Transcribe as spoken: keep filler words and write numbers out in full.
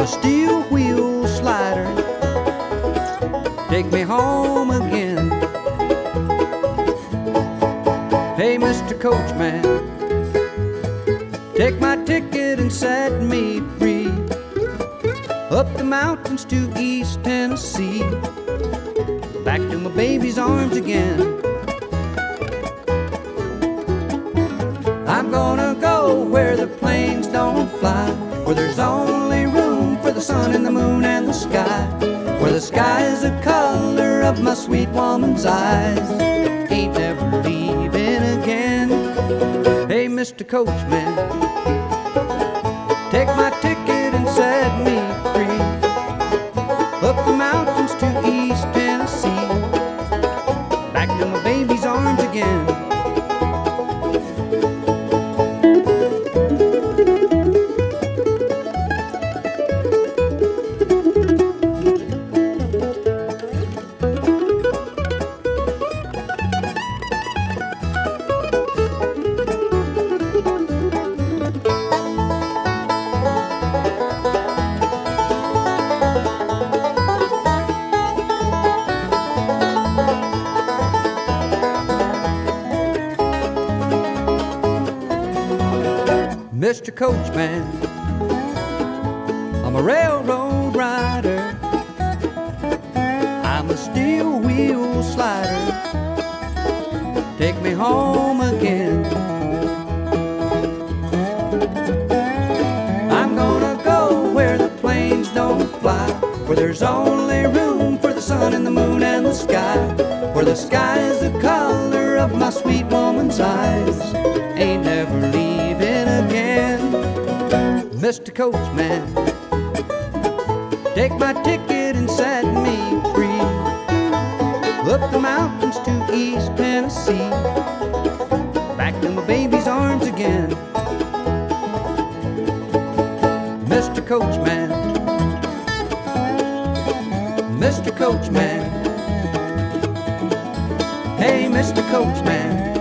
a steel wheel slider. Take me home again. Hey, Mister Coachman, take my ticket and set me free. Up the mountains to East Tennessee, back to my baby's arms again. I'm gonna go where the planes don't fly, where there's only room for the sun and the moon and the sky, where the sky is the color of my sweet woman's eyes. Ain't never leaving again. Hey, Mister Coachman, take my ticket and set me free. Up the mountains to East Tennessee, back to my baby's arms again. Mister Coachman, I'm a railroad rider, I'm a steel wheel slider. Take me home again. I'm gonna go where the planes don't fly, where there's only room for the sun and the moon and the sky, where the sky is the color of my sweet woman's eyes. Ain't never leaving again. Mister Coachman, take my ticket and set me free. Up the mountains to East Tennessee, back to my baby's arms again. Mister Coachman, Mister Coachman, hey, Mister Coachman,